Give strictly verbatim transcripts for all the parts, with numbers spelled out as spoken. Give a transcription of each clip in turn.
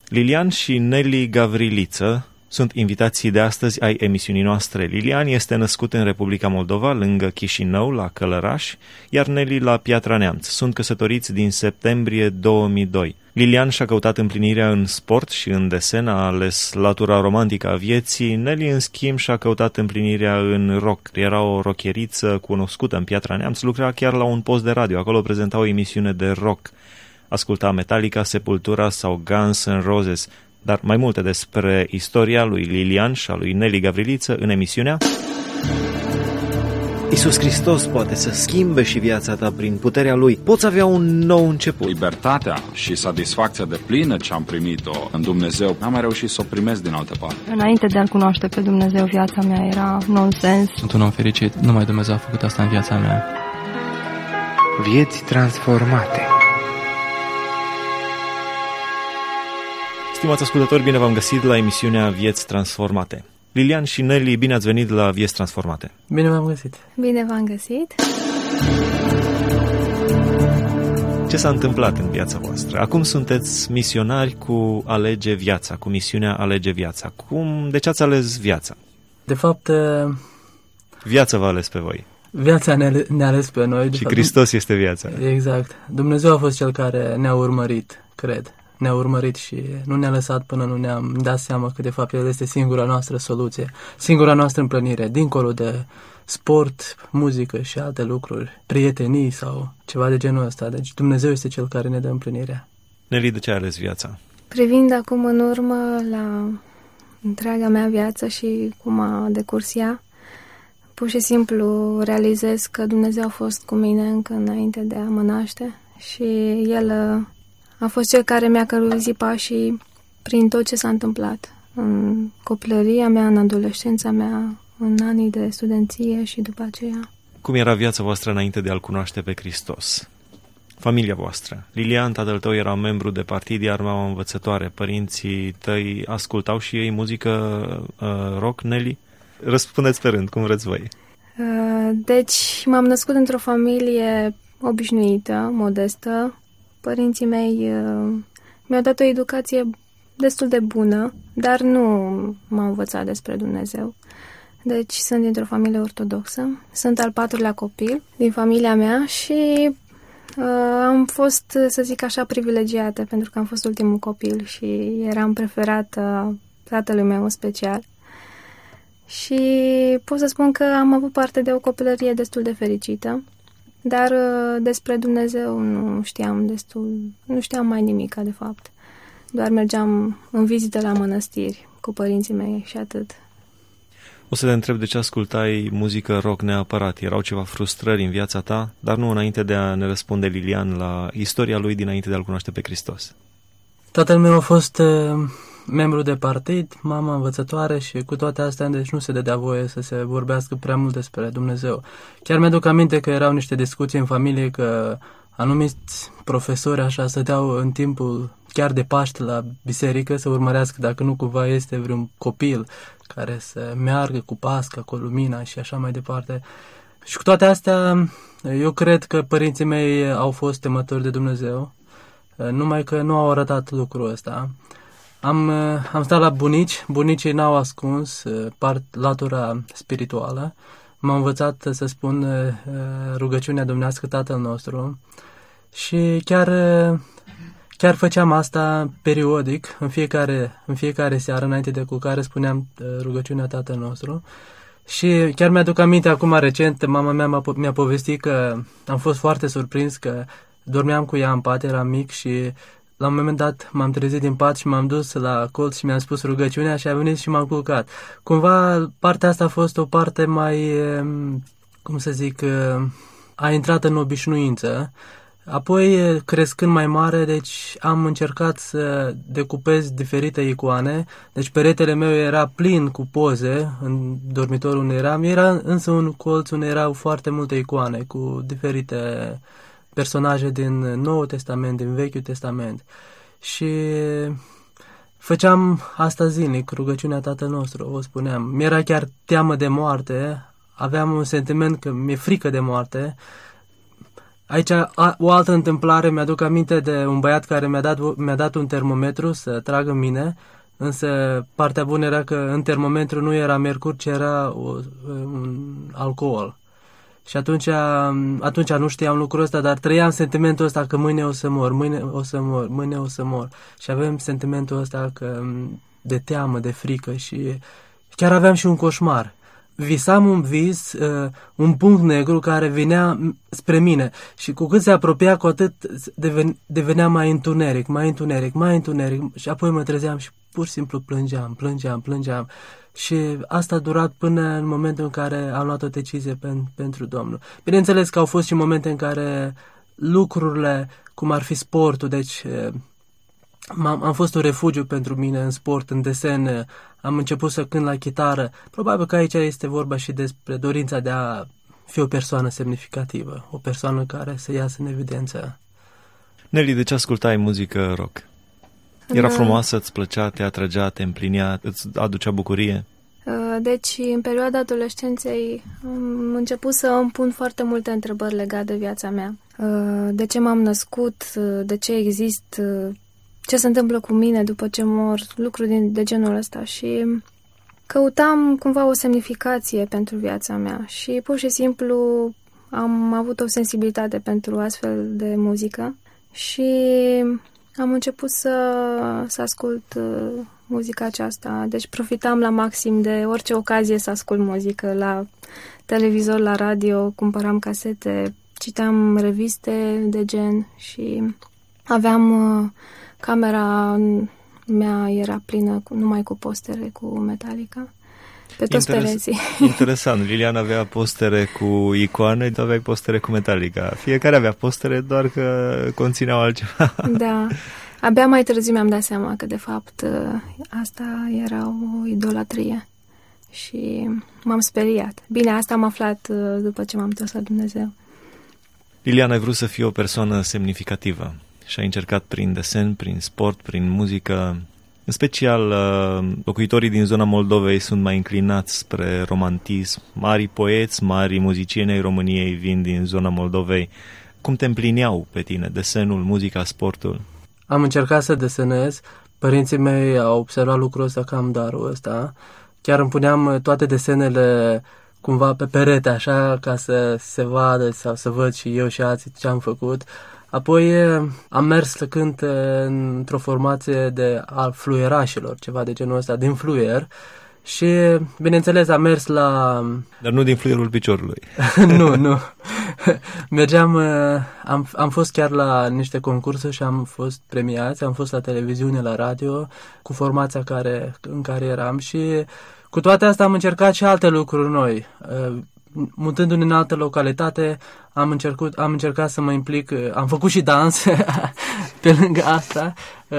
Lilian și Nelly Gavriliță sunt invitații de astăzi ai emisiunii noastre. Lilian este născut în Republica Moldova, lângă Chișinău, la Călăraș, iar Nelly la Piatra Neamț. Sunt căsătoriți din septembrie două mii doi. Lilian și-a căutat împlinirea în sport și în desen, a ales latura romantică a vieții. Nelly, în schimb, și-a căutat împlinirea în rock. Era o rockeriță cunoscută în Piatra Neamț, lucra chiar la un post de radio. Acolo prezenta o emisiune de rock. Asculta Metallica, Sepultura sau Guns N' Roses. Dar mai multe despre istoria lui Lilian și a lui Nelly Gavriliță în emisiunea Iisus Hristos poate să schimbe și viața ta prin puterea Lui. Poți avea un nou început. Libertatea și satisfacția de plină ce am primit-o în Dumnezeu, n-am mai reușit să o primesc din altă parte. Înainte de a-L cunoaște pe Dumnezeu, viața mea era nonsens. Sunt un om fericit. Numai Dumnezeu a făcut asta în viața mea. Vieți transformate. Stimați ascultători, bine v-am găsit la emisiunea Vieți Transformate. Lilian și Nelly, bine ați venit la Vieți Transformate. Bine v-am găsit. Bine v-am găsit. Ce s-a întâmplat în viața voastră? Acum sunteți misionari cu Alege Viața, cu misiunea Alege Viața. Cum, de ce ați ales viața? De fapt, viața v-a ales pe voi. Viața ne-a, ne-a ales pe noi. Și Hristos este viața. Exact. Dumnezeu a fost Cel care ne-a urmărit, cred. Ne-a urmărit și nu ne-a lăsat până nu ne-am dat seama că de fapt El este singura noastră soluție, singura noastră împlinire, dincolo de sport, muzică și alte lucruri, prietenii sau ceva de genul ăsta. Deci Dumnezeu este Cel care ne dă împlinirea. Nelly, de ce ai ales viața? Privind acum în urmă la întreaga mea viață și cum a decurs ea, pur și simplu realizez că Dumnezeu a fost cu mine încă înainte de a mă naște și El a fost Cel care mi-a călăuzit pașii prin tot ce s-a întâmplat în copilăria mea, în adolescența mea, în anii de studenție și după aceea. Cum era viața voastră înainte de a-L cunoaște pe Hristos? Familia voastră. Lilian, tatăl tău era membru de partid, iar mama învățătoare. Părinții tăi ascultau și ei muzică uh, rock, Nelly? Răspundeți pe rând, cum vreți voi. Uh, deci, m-am născut într-o familie obișnuită, modestă. Părinții mei uh, mi-au dat o educație destul de bună, dar nu m-au învățat despre Dumnezeu. Deci sunt dintr-o familie ortodoxă, sunt al patrulea copil din familia mea și uh, am fost, să zic așa, privilegiată pentru că am fost ultimul copil și eram preferată tatălui meu în special. Și pot să spun că am avut parte de o copilărie destul de fericită. Dar despre Dumnezeu nu știam destul, nu știam mai nimic, de fapt. Doar mergeam în vizite la mănăstiri cu părinții mei și atât. O să te întreb de ce ascultai muzică rock neapărat. Erau ceva frustrări în viața ta, dar nu înainte de a ne răspunde Lilian la istoria lui dinainte de a-L cunoaște pe Hristos. Tatăl meu a fost uh, membru de partid, mama învățătoare și cu toate astea deci nu se dădea voie să se vorbească prea mult despre Dumnezeu. Chiar mi-aduc aminte că erau niște discuții în familie că anumiți profesori așa stăteau în timpul chiar de Paște la biserică să urmărească dacă nu cumva este vreun copil care să meargă cu pasca, cu lumina și așa mai departe. Și cu toate astea eu cred că părinții mei au fost temători de Dumnezeu, numai că nu au arătat lucrul ăsta. Am, am stat la bunici, bunicii n-au ascuns part, latura spirituală. M-au învățat să spun rugăciunea dumnească Tatăl nostru și chiar, chiar făceam asta periodic, în fiecare, în fiecare seară înainte de culcare spuneam rugăciunea Tatăl nostru. Și chiar mi-aduc aminte acum recent, mama mea m-a, mi-a povestit că am fost foarte surprins că dormeam cu ea în pat, eram mic și la un moment dat m-am trezit din pat și m-am dus la colț și mi-am spus rugăciunea și a venit și m-am culcat. Cumva partea asta a fost o parte mai, cum să zic, a intrat în obișnuință. Apoi, crescând mai mare, deci am încercat să decupez diferite icoane. Deci peretele meu era plin cu poze în dormitorul unde eram. Era însă un colț unde erau foarte multe icoane cu diferite personaje din Noul Testament, din Vechiul Testament. Și făceam asta zilnic, rugăciunea Tatăl nostru, o spuneam. Mi-era chiar teamă de moarte, aveam un sentiment că mi-e frică de moarte. Aici a, o altă întâmplare, mi-aduc aminte de un băiat care mi-a dat, mi-a dat un termometru să tragă în mine, însă partea bună era că în termometru nu era mercur, ci era o, un alcool. Și atunci, atunci nu știam lucrul ăsta, dar trăiam sentimentul ăsta că mâine o să mor, mâine o să mor, mâine o să mor. Și avem sentimentul ăsta că, de teamă, de frică și chiar aveam și un coșmar. Visam un vis, uh, un punct negru care venea spre mine și cu cât se apropia, cu atât deven, devenea mai întuneric, mai întuneric, mai întuneric și apoi mă trezeam și pur și simplu plângeam, plângeam, plângeam și asta a durat până în momentul în care am luat o decizie pen, pentru Domnul. Bineînțeles că au fost și momente în care lucrurile, cum ar fi sportul, deci am am fost un refugiu pentru mine în sport, în desen, am început să cânt la chitară. Probabil că aici este vorba și despre dorința de a fi o persoană semnificativă, o persoană care să iasă în evidență. Nelly, de ce ascultai muzică rock? Era frumoasă, îți plăcea, te atrăgea, te împlinea, îți aducea bucurie? Deci, în perioada adolescenței am început să îmi pun foarte multe întrebări legate de viața mea. De ce m-am născut, de ce exist, ce se întâmplă cu mine după ce mor, lucruri de genul ăsta și căutam cumva o semnificație pentru viața mea și pur și simplu am avut o sensibilitate pentru astfel de muzică și am început să, să ascult muzica aceasta, deci profitam la maxim de orice ocazie să ascult muzică, la televizor, la radio, cumpăram casete, citeam reviste de gen și aveam... Camera mea era plină cu, numai cu postere cu Metallica, pe toți Interes- pereții. Interesant, Lilian avea postere cu icoane, tu aveai postere cu Metallica. Fiecare avea postere, doar că conțineau altceva. Da, abia mai târziu mi-am dat seama că de fapt asta era o idolatrie și m-am speriat. Bine, asta am aflat după ce m-am întors la Dumnezeu. Lilian, ai vrut să fii o persoană semnificativă și ai încercat prin desen, prin sport, prin muzică. În special, locuitorii din zona Moldovei sunt mai înclinați spre romantism. Mari poeți, mari muzicieni ai României vin din zona Moldovei. Cum te împlineau pe tine desenul, muzica, sportul? Am încercat să desenez. Părinții mei au observat lucrul ăsta, că am darul ăsta. Chiar îmi puneam toate desenele cumva pe perete, așa, ca să se vadă sau să văd și eu și alții ce am făcut. Apoi am mers să cânt într-o formație de al fluierașilor, ceva de genul ăsta, din fluier. Și, bineînțeles, am mers la... Dar nu din fluierul piciorului. nu, nu. Mergeam, am, am fost chiar la niște concursuri și am fost premiați, am fost la televiziune, la radio, cu formația care, în care eram și cu toate astea am încercat și alte lucruri noi. Mutându-ne în altă localitate, am încercat, am încercat să mă implic, am făcut și dans pe lângă asta,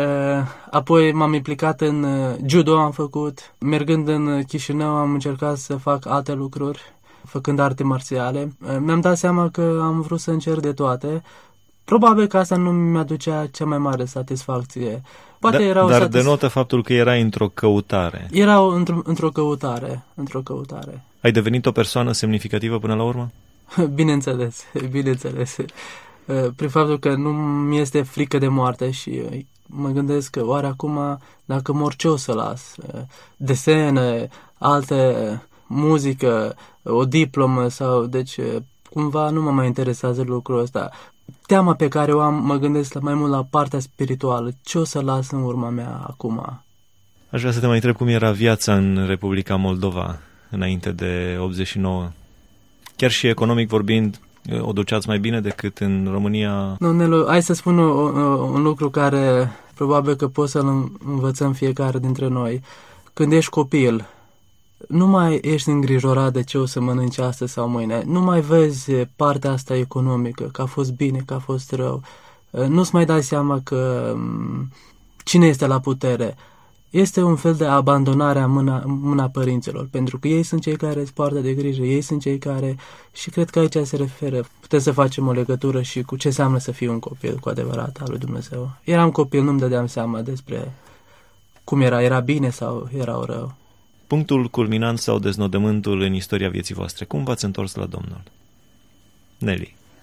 apoi m-am implicat în judo, am făcut, mergând în Chișinău am încercat să fac alte lucruri, făcând arte marțiale. Mi-am dat seama că am vrut să încerc de toate, probabil că asta nu mi-aducea cea mai mare satisfacție. Poate da, era o dar satis... denotă faptul că erai într-o căutare. Era într-o, într-o căutare, într-o căutare. Ai devenit o persoană semnificativă până la urmă? Bineînțeles, bineînțeles. Prin faptul că nu mi este frică de moarte și mă gândesc că oare acum, dacă mor, ce o să las? Desene, alte muzică, o diplomă sau... Deci, cumva nu mă mai interesează lucrul ăsta. Teama pe care o am, mă gândesc mai mult la partea spirituală. Ce o să las în urma mea acum? Aș vrea să te mai întreb cum era viața în Republica Moldova înainte de optzeci și nouă. Chiar și economic vorbind, o duceați mai bine decât în România? Nu, Nelu, hai să spun un, un lucru care probabil că pot să-l învățăm fiecare dintre noi. Când ești copil, nu mai ești îngrijorat de ce o să mănânci astăzi sau mâine. Nu mai vezi partea asta economică, că a fost bine, că a fost rău. Nu-ți mai dai seama că cine este la putere. Este un fel de abandonare a mâna, mâna părinților, pentru că ei sunt cei care îți poartă de grijă, ei sunt cei care... Și cred că aici se referă. Putem să facem o legătură și cu ce înseamnă să fii un copil cu adevărat al lui Dumnezeu. Eram copil, nu-mi dădeam seama despre cum era, era bine sau era rău. Punctul culminant sau deznodământul în istoria vieții voastre. Cum v-ați întors la Domnul? Nelly.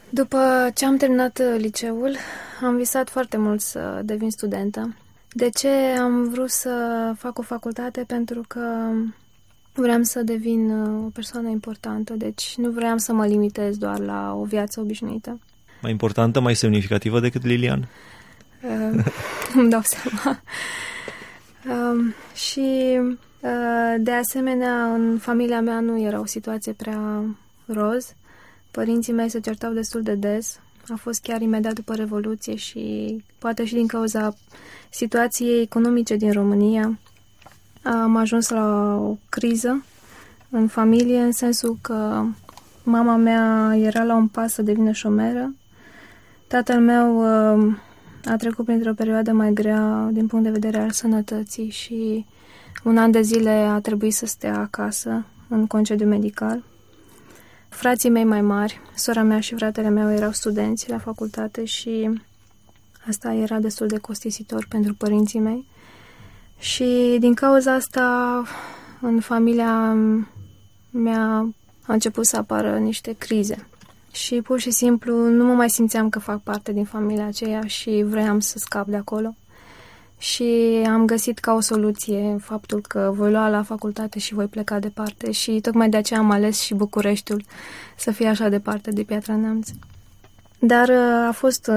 După ce am terminat liceul, am visat foarte mult să devin studentă. De ce am vrut să fac o facultate? Pentru că vreau să devin o persoană importantă, deci nu vreau să mă limitez doar la o viață obișnuită. Mai importantă, mai semnificativă decât Lilian? Uh, îmi dau seama. Uh, și, uh, de asemenea, în familia mea nu era o situație prea roz. Părinții mei se certau destul de des. A fost chiar imediat după Revoluție și poate și din cauza situației economice din România am ajuns la o criză în familie, în sensul că mama mea era la un pas să devină șomeră. Tatăl meu a trecut printr-o perioadă mai grea din punct de vedere al sănătății și un an de zile a trebuit să stea acasă în concediu medical. Frații mei mai mari, sora mea și fratele meu erau studenți la facultate și asta era destul de costisitor pentru părinții mei. Și din cauza asta, în familia mea a început să apară niște crize. Și pur și simplu nu mă mai simțeam că fac parte din familia aceea și vreau să scap de acolo. Și am găsit ca o soluție faptul că voi lua la facultate și voi pleca departe și tocmai de aceea am ales și Bucureștiul să fie așa departe de Piatra Neamț. Dar a fost...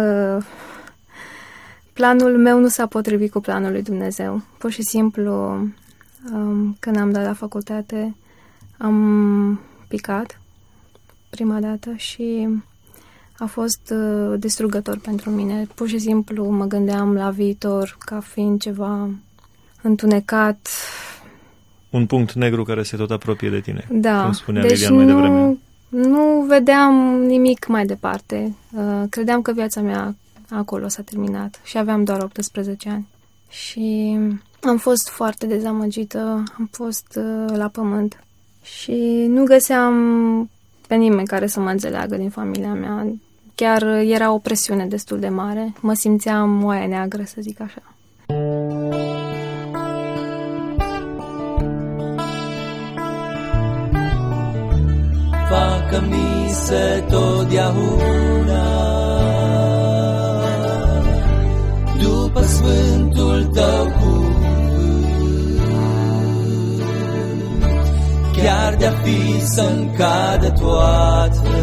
Planul meu nu s-a potrivit cu planul lui Dumnezeu. Pur și simplu, când am dat la facultate, am picat prima dată și a fost distrugător pentru mine. Pur și simplu mă gândeam la viitor ca fiind ceva întunecat. Un punct negru care se tot apropie de tine, da, cum spunea deci Lilian mai nu, devreme. Nu vedeam nimic mai departe. Credeam că viața mea acolo s-a terminat și aveam doar optsprezece ani. Și am fost foarte dezamăgită, am fost la pământ și nu găseam pe nimeni care să mă înțeleagă din familia mea. Chiar era o presiune destul de mare. Mă simțeam oaia neagră, să zic așa. Facă-mi se totdeauna după sfântul tău cuvânt, chiar de-a fi să-mi cadă toate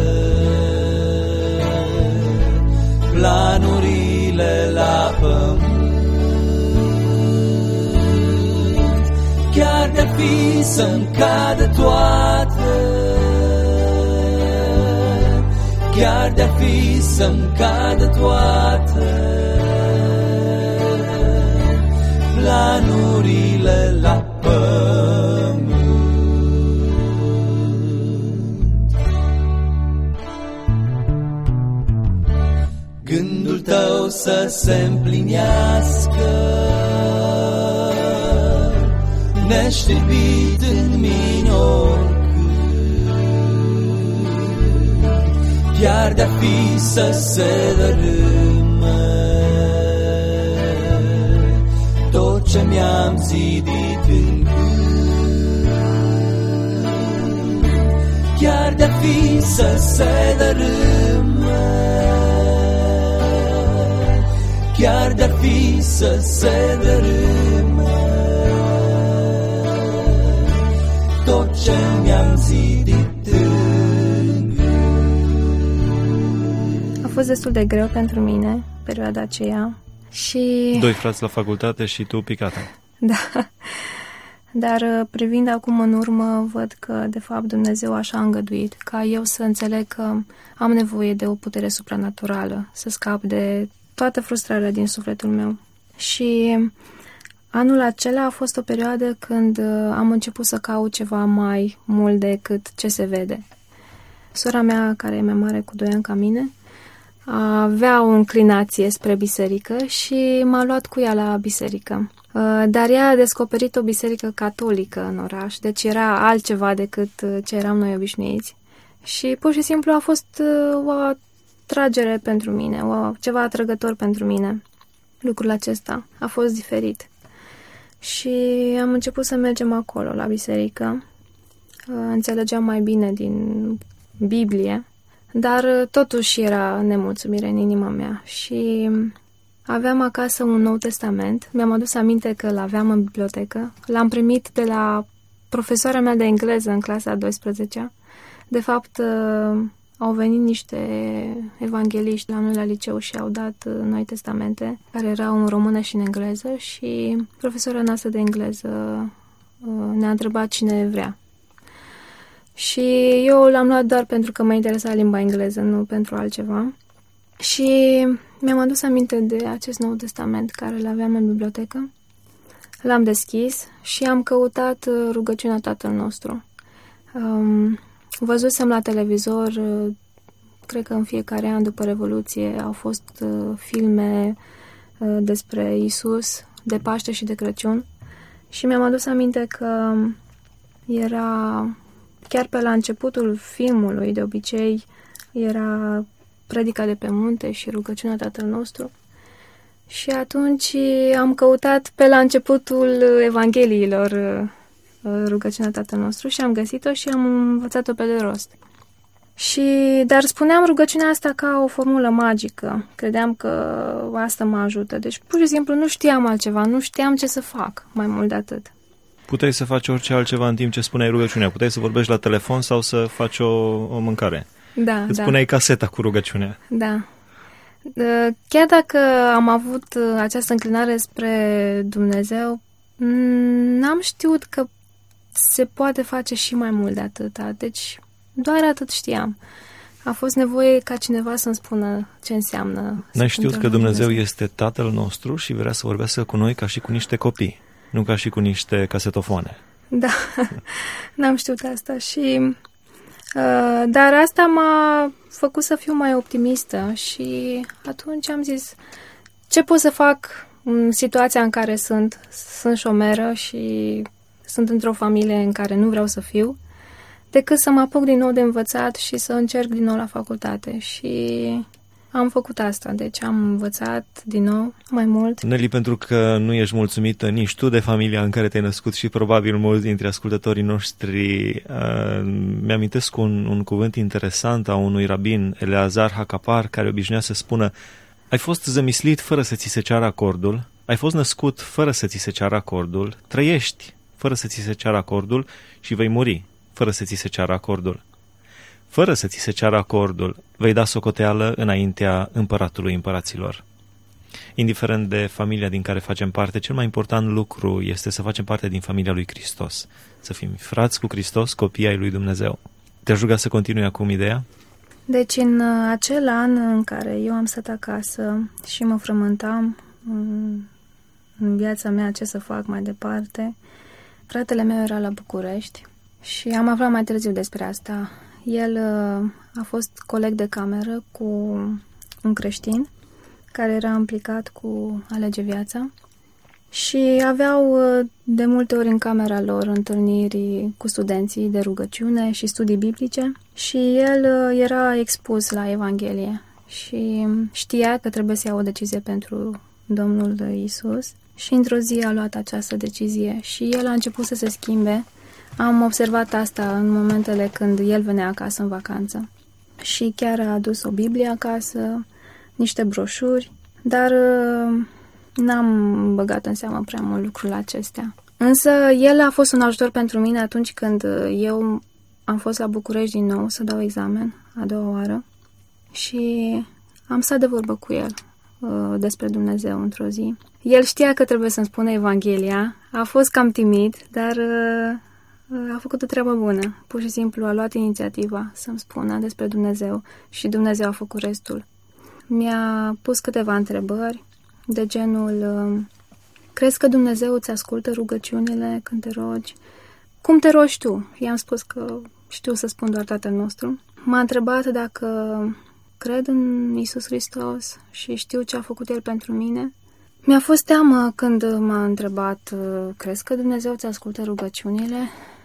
planurile la pământ, chiar de-a fi să-mi cadă toate, chiar de-a fi să-mi cadă toate planurile la pământ. Gândul tău să se împlinească neșterbit în mine oricând, chiar de-a fi să se dărâme tot ce mi-am zidit în gând, chiar de-a fi să se dărâme, chiar de-a fi să se dărâme tot ce mi-am zidit în gând. A fost destul de greu pentru mine perioada aceea. Și... Doi frați la facultate și tu picată. Da, dar privind acum în urmă, văd că, de fapt, Dumnezeu așa a îngăduit, ca eu să înțeleg că am nevoie de o putere supranaturală, să scap de toată frustrarea din sufletul meu. Și anul acela a fost o perioadă când am început să caut ceva mai mult decât ce se vede. Sora mea, care e mai mare cu doi ani ca mine, avea o înclinație spre biserică și m-a luat cu ea la biserică. Dar ea a descoperit o biserică catolică în oraș, deci era altceva decât ce eram noi obișnuiți. Și pur și simplu a fost o atragere pentru mine, o, ceva atrăgător pentru mine. Lucrul acesta a fost diferit. Și am început să mergem acolo, la biserică. Înțelegeam mai bine din Biblie. dar totuși era nemulțumire în inima mea și aveam acasă un Nou Testament. Mi-am adus aminte că l-aveam în bibliotecă. L-am primit de la profesoara mea de engleză în clasa a douăsprezecea. De fapt, au venit niște evangheliști la noi la liceu și au dat Noi Testamente, care erau în română și în engleză, și profesora noastră de engleză ne-a întrebat cine vrea. Și eu l-am luat doar pentru că mă interesa limba engleză, nu pentru altceva. Și mi-am adus aminte de acest Nou Testament care l-aveam în bibliotecă. L-am deschis și am căutat rugăciunea Tatăl nostru. Um, văzusem la televizor, cred că în fiecare an după Revoluție au fost uh, filme uh, despre Iisus, de Paște și de Crăciun. Și mi-am adus aminte că era, chiar pe la începutul filmului, de obicei, era predica de pe munte și rugăciunea Tatăl nostru. Și atunci am căutat pe la începutul Evangheliilor rugăciunea Tatăl nostru și am găsit-o și am învățat-o pe de rost. Și, dar spuneam rugăciunea asta ca o formulă magică. Credeam că asta mă ajută. Deci, pur și simplu, nu știam altceva, nu știam ce să fac, mai mult de atât. Puteai să faci orice altceva în timp ce spuneai rugăciunea. Puteai să vorbești la telefon sau să faci o, o mâncare. Da, Îți da. puneai caseta cu rugăciunea. Da. Chiar dacă am avut această înclinare spre Dumnezeu, n-am știut că se poate face și mai mult de atâta. Deci, doar atât știam. A fost nevoie ca cineva să-mi spună ce înseamnă. N-ai știut că Dumnezeu este Tatăl nostru și vrea să vorbească cu noi ca și cu niște copii, nu ca și cu niște casetofoane. Da, n-am știut asta și... Uh, dar asta m-a făcut să fiu mai optimistă și atunci am zis ce pot să fac în situația în care sunt, sunt șomeră și sunt într-o familie în care nu vreau să fiu, decât să mă apuc din nou de învățat și să încerc din nou la facultate. Și am făcut asta, deci am învățat din nou mai mult. Nelly, pentru că nu ești mulțumită nici tu de familia în care te-ai născut și probabil mulți dintre ascultătorii noștri, uh, mi-amintesc un, un cuvânt interesant a unui rabin, Eleazar Hakapar, care obișnuia să spună: ai fost zămislit fără să ți se ceară acordul, ai fost născut fără să ți se ceară acordul, trăiești fără să ți se ceară acordul și vei muri fără să ți se ceară acordul. Fără să ți se ceară acordul, vei da socoteală înaintea împăratului împăraților. Indiferent de familia din care facem parte, cel mai important lucru este să facem parte din familia lui Hristos. Să fim frați cu Hristos, copii ai lui Dumnezeu. Te-aș ruga să continui acum ideea? Deci în acel an în care eu am stat acasă și mă frământam în, în viața mea ce să fac mai departe, fratele meu era la București și am aflat mai târziu despre asta. El uh, a fost coleg de cameră cu un creștin care era implicat cu Alege Viața și aveau uh, de multe ori în camera lor întâlniri cu studenții de rugăciune și studii biblice și el uh, era expus la Evanghelie și știa că trebuie să ia o decizie pentru Domnul Iisus și într-o zi a luat această decizie și el a început să se schimbe. Am observat asta în momentele când el venea acasă în vacanță și chiar a adus o Biblie acasă, niște broșuri, dar uh, n-am băgat în seamă prea mult lucrurile acestea. Însă el a fost un ajutor pentru mine atunci când eu am fost la București din nou să dau examen a doua oară și am stat de vorbă cu el uh, despre Dumnezeu într-o zi. El știa că trebuie să-mi spună Evanghelia, a fost cam timid, dar... Uh, a făcut o treabă bună. Pur și simplu a luat inițiativa să-mi spună despre Dumnezeu și Dumnezeu a făcut restul. Mi-a pus câteva întrebări de genul: crezi că Dumnezeu îți ascultă rugăciunile când te rogi? Cum te rogi tu? I-am spus că știu să spun doar Tatăl nostru. M-a întrebat dacă cred în Iisus Hristos și știu ce a făcut El pentru mine. Mi-a fost teamă când m-a întrebat: crezi că Dumnezeu îți ascultă rugăciunile?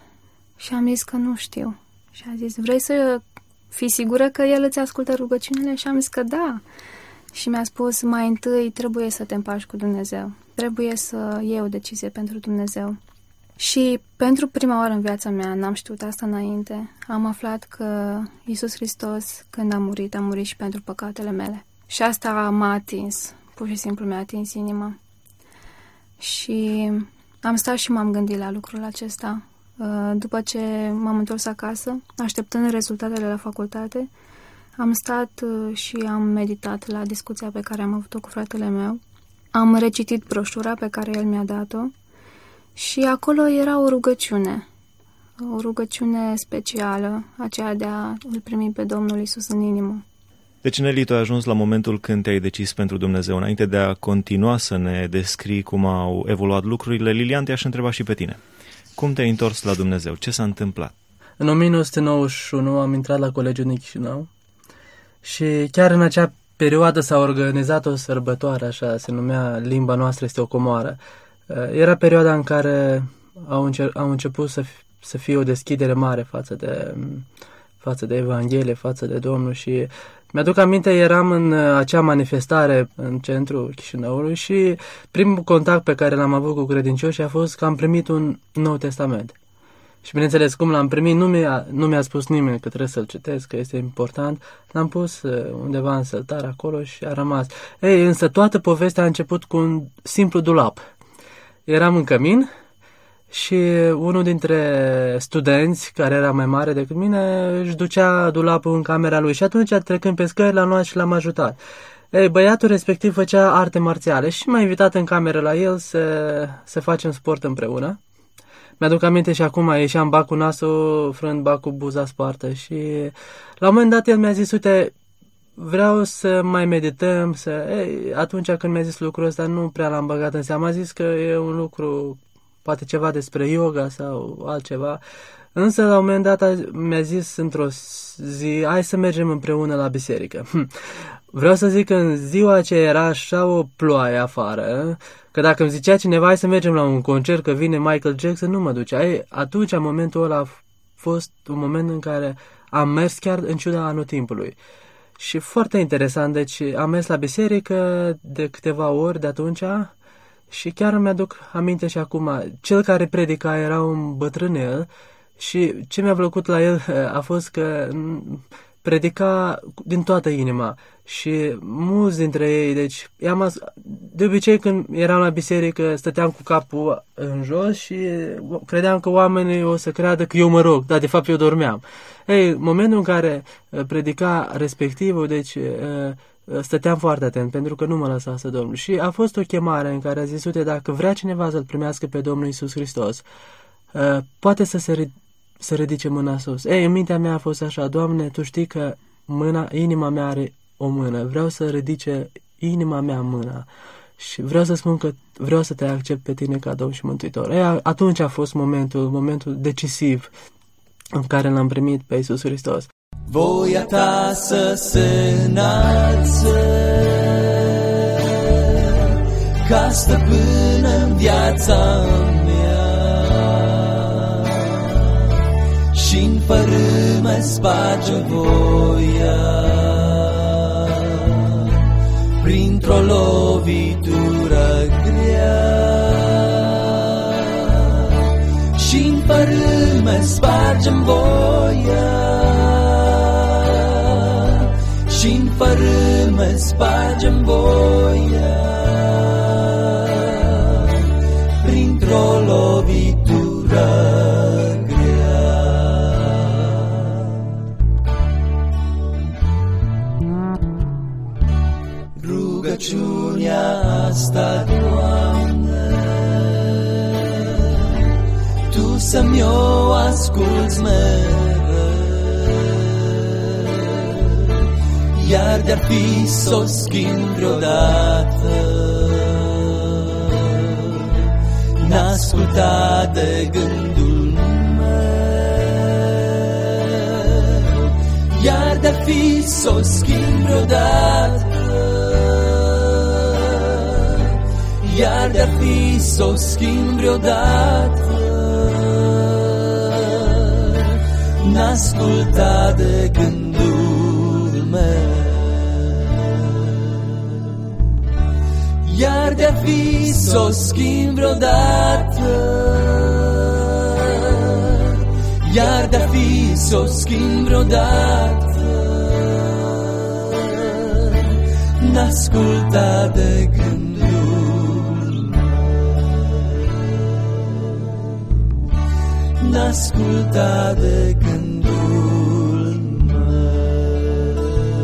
Și am zis că nu știu. Și a zis: vrei să fii sigură că El îți ascultă rugăciunile? Și am zis că da. Și mi-a spus: mai întâi trebuie să te împaci cu Dumnezeu. Trebuie să iei o decizie pentru Dumnezeu. Și pentru prima oară în viața mea, n-am știut asta înainte, am aflat că Iisus Hristos, când a murit, a murit și pentru păcatele mele. Și asta m-a atins, pur și simplu mi-a atins inima. Și am stat și m-am gândit la lucrul acesta. După ce m-am întors acasă, așteptând rezultatele la facultate, am stat și am meditat la discuția pe care am avut-o cu fratele meu. Am recitit broșura pe care el mi-a dat-o și acolo era o rugăciune, o rugăciune specială, aceea de a îl primi pe Domnul Iisus în inimă. Deci, Nelly, tu ai ajuns la momentul când te-ai decis pentru Dumnezeu. Înainte de a continua să ne descrii cum au evoluat lucrurile, Lilian, te-aș întreba și pe tine. Cum te-ai întors la Dumnezeu? Ce s-a întâmplat? În o mie nouă sute nouăzeci și unu am intrat la Colegiul din Chișinău și chiar în acea perioadă s-a organizat o sărbătoare, așa, se numea Limba noastră este o comoară. Era perioada în care au, încer- au început să, f- să fie o deschidere mare față de, față de Evanghelie, față de Domnul și mi-aduc aminte, eram în acea manifestare în centrul Chișinăului și primul contact pe care l-am avut cu credincioșii a fost că am primit un Nou Testament. Și bineînțeles, cum l-am primit, nu mi-a, nu mi-a spus nimeni că trebuie să-l citesc, că este important. L-am pus undeva în săltar acolo și a rămas. Ei, însă toată povestea a început cu un simplu dulap. Eram în cămin și unul dintre studenți, care era mai mare decât mine, își ducea dulapul în camera lui și atunci, trecând pe scări, l-am luat și l-am ajutat. Ei, băiatul respectiv făcea arte marțiale și m-a invitat în cameră la el să, să facem sport împreună. Mi-aduc aminte și acum ieșeam bac cu nasul, frând bac cu buza spartă și la un moment dat el mi-a zis, uite, vreau să mai medităm, să... Ei, atunci când mi-a zis lucrul ăsta nu prea l-am băgat în seamă, a zis că e un lucru, poate ceva despre yoga sau altceva, însă la un moment dat mi-a zis într-o zi, hai să mergem împreună la biserică. Vreau să zic că în ziua aceea era așa o ploaie afară, că dacă îmi zicea cineva hai să mergem la un concert, că vine Michael Jackson, nu mă ducea. Ei, atunci, în momentul ăla, a fost un moment în care am mers chiar în ciuda anotimpului. Și foarte interesant, deci am mers la biserică de câteva ori de atunci și chiar îmi aduc aminte și acum, cel care predica era un bătrânel și ce mi-a plăcut la el a fost că predica din toată inima și mulți dintre ei, deci i-am as... de obicei când eram la biserică stăteam cu capul în jos și credeam că oamenii o să creadă că eu mă rog, dar de fapt eu dormeam. Ei, momentul în care predica respectivul, deci stăteam foarte atent pentru că nu mă lăsase Domnul și a fost o chemare în care a zis, uite, dacă vrea cineva să-L primească pe Domnul Iisus Hristos, poate să se să ridice mâna sus. Ei, în mintea mea a fost așa, Doamne, Tu știi că mâna, inima mea are o mână, vreau să ridice inima mea mâna și vreau să spun că vreau să Te accept pe Tine ca Domn și Mântuitor. Ei, atunci a fost momentul, momentul decisiv în care L-am primit pe Iisus Hristos. Voia Ta să se înalță ca stăpână în viața mea și-n fărâmă sparge voia printr-o lovitură grea și-n fărâmă sparge-mi voia și-n fărâmă sparge-mi voia printr-o lovitură grea. Rugăciunea asta, Doamne, Tu să-mi o asculți mereu, iar de-ar fi s-o schimb vreodată, n-asculta de gândul meu, iar de-ar fi s-o schimb vreodată, iar de-ar fi s-o schimb vreodată, n-asculta de gândul meu. Iar de-ar fi s-o schimb vreodată, de-a fi s-o schimb vreodată, n-asculta de gândul, n-asculta de gândul meu.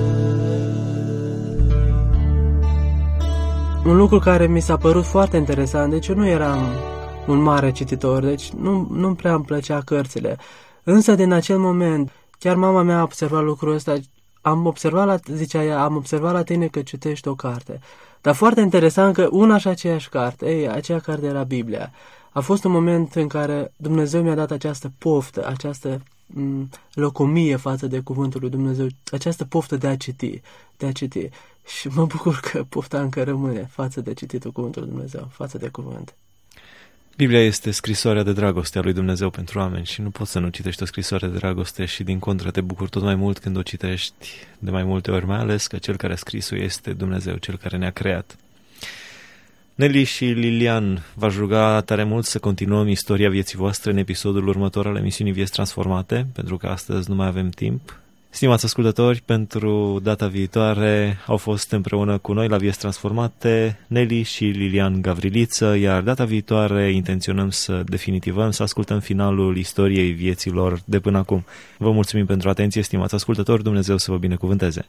Un lucru care mi s-a părut foarte interesant, deci eu nu eram un mare cititor, deci nu, nu prea îmi plăcea cărțile. Însă din acel moment, chiar mama mea a observat lucrul ăsta, am observat la, zicea ea, am observat la tine că citești o carte. Dar foarte interesant că una și aceeași carte, ei, aceea carte era Biblia. A fost un moment în care Dumnezeu mi-a dat această poftă, această m- locomie față de cuvântul lui Dumnezeu, această poftă de a citi, de a citi. Și mă bucur că pofta încă rămâne față de cititul cuvântului lui Dumnezeu, față de cuvânt. Biblia este scrisoarea de dragoste a lui Dumnezeu pentru oameni și nu poți să nu citești o scrisoare de dragoste și din contră te bucuri tot mai mult când o citești de mai multe ori, mai ales că cel care a scris-o este Dumnezeu, cel care ne-a creat. Nelly și Lilian, v-aș ruga tare mult să continuăm istoria vieții voastre în episodul următor al emisiunii Vieți Transformate, pentru că astăzi nu mai avem timp. Stimați ascultători, pentru data viitoare au fost împreună cu noi la Vieți Transformate Nelly și Lilian Gavriliță, iar data viitoare intenționăm să definitivăm, să ascultăm finalul istoriei vieților de până acum. Vă mulțumim pentru atenție, stimați ascultători, Dumnezeu să vă binecuvânteze!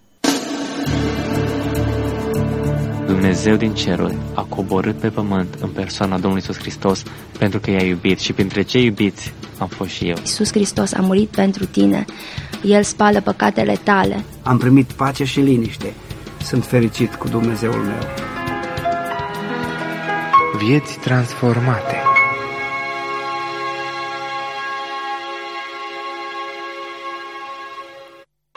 Dumnezeu din ceruri a coborât pe pământ în persoana Domnului Iisus Hristos pentru că i-a iubit și printre cei iubiți am fost și eu. Iisus Hristos a murit pentru tine, El spală păcatele tale. Am primit pace și liniște, sunt fericit cu Dumnezeul meu. Vieți transformate.